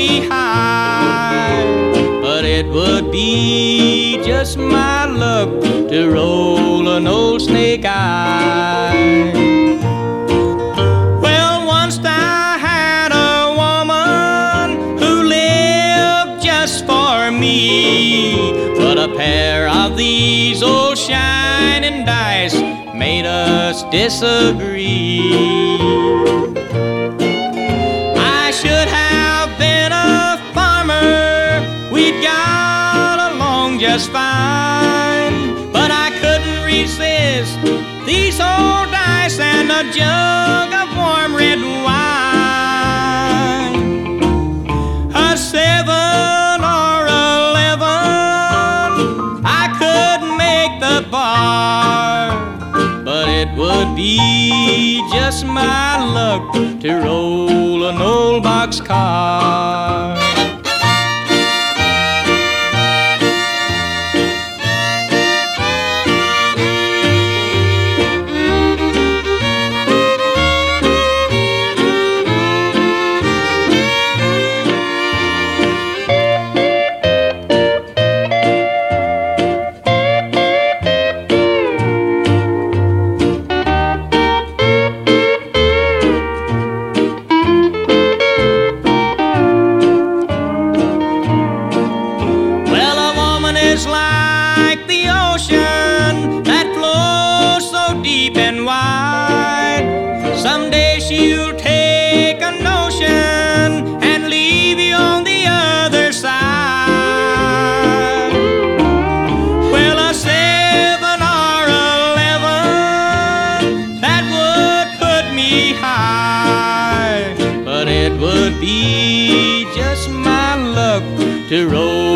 me high, but it would be just my luck to roll an old snake eye. Well, once I had a woman who lived just for me, but a pair of these old shining dice made us disagree. I should have been a farmer, we'd got along just fine, but I couldn't resist these old dice and a jug of warm red wine. A 7 or 11, I couldn't make the bar, but it would be just my luck to roll an old boxcar. Is like the ocean that flows so deep and wide. Someday she'll take a notion and leave you on the other side. Well, a 7 or 11, that would put me high, but it would be just my luck to roll